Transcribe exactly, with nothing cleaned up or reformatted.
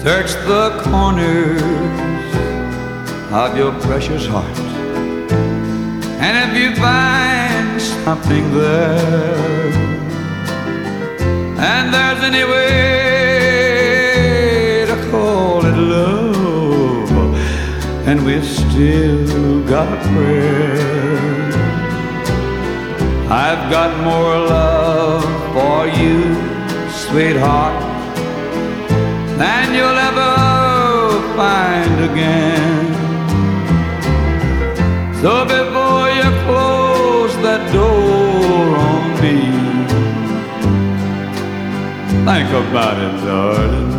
Search the corners of your precious heart, and if you find something there, and there's any way to call it love, and we've still got a prayer, I've got more love for you, sweetheart, than you'll ever find again. So before you close that door on me, think about it, darling.